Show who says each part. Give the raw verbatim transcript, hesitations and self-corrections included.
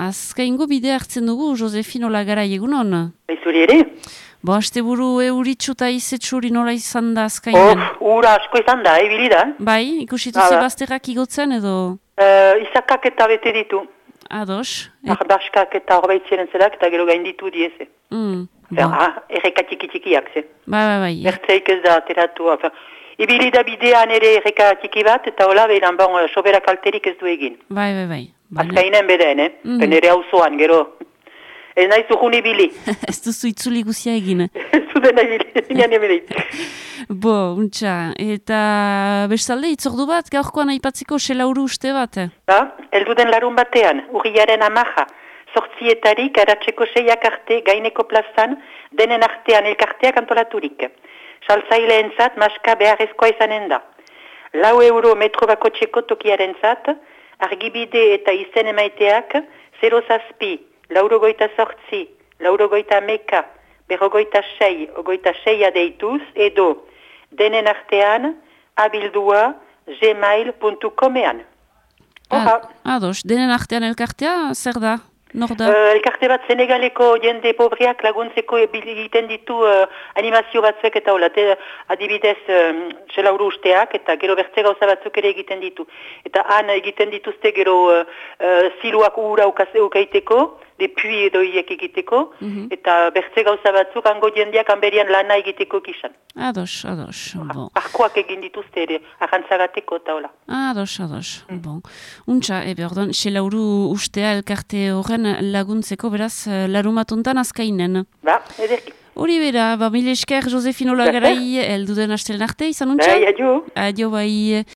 Speaker 1: azkaingo bide hartzen dugu, Josefino Lagarai, egunon?
Speaker 2: Baizuri ere?
Speaker 1: Bo, haste buru euritxu eta izetxuri nola izan da azkainen?
Speaker 2: Oh, ura asko izan da, ebili da.
Speaker 1: Bai, ikusitu zebazterrak igotzen edo?
Speaker 2: Uh, izakak eta bete ditu.
Speaker 1: Ados.
Speaker 2: Ardaskak eta horbaitzaren zelak eta gero gainditu dieze.
Speaker 1: Mm,
Speaker 2: ah, erreka txiki-txikiak, ze.
Speaker 1: Bai, bai, bai.
Speaker 2: Bertzeik ez da, teratu. Ebili da bidean ere erreka txiki bat, eta hola behiran bon, soberak alterik ez du egin.
Speaker 1: Bai, bai, bai.
Speaker 2: Azkainen beden, eh? Mm -hmm. Nere hauzoan, gero. Ez nahi zuhun ibili.
Speaker 1: Ez duzu itzuli guzia egin.
Speaker 2: Ez zuden ibili, zinean ebili.
Speaker 1: Bo, untxa, eta bestalde itzordu bat, gaurkoan aipatzeko selauru uste bat?
Speaker 2: Ba, elduden larun batean, urriaren amaja, sortzietarik aratzeko seiak arte gaineko plazan, denen artean elkarteak antolaturik. Saltzaileen zat, maska beharrezkoa izanen da. Lau euro metro bako txeko tokiaren zat, argibide eta izen emaiteak, zero zazpi, laurogoita sortzi, laurogoita meka, berrogoita sei, ogoita seia deituz, edo denen artean, abildua, gmail puntu comean.
Speaker 1: Oha. Ados, denen artean elkartea, zer da? Nor da?
Speaker 2: Uh, elkarte bat Senegaleko jende pobreak laguntzeko egiten ditu uh, animazio batzuek eta hola, adibidez selauru um, usteak eta gero bertze gauza batzuk ere egiten ditu. Eta han egiten dituzte gero uh, uh, ziluak ura ukaiteko, depui edo hiek egiteko, mm -hmm. eta bertze gauza batzuk hango jendeak hanberian lana egiteko kisan.
Speaker 1: Ados, ados. Bon.
Speaker 2: Arkoak egin dituzte ere, ahantzagateko eta hola.
Speaker 1: Ados, ados. Mm. Bon. Untxa, ebe, ordan, selauru ustea elkarte horren laguntzeko, beraz, larumatuntan azkainen.
Speaker 2: Ba, ederki.
Speaker 1: Hori bera, ba, mile esker, Josefino Lagarai, elduden astelen arte, izan untxa?
Speaker 2: Bai, adio.
Speaker 1: Adio, bai.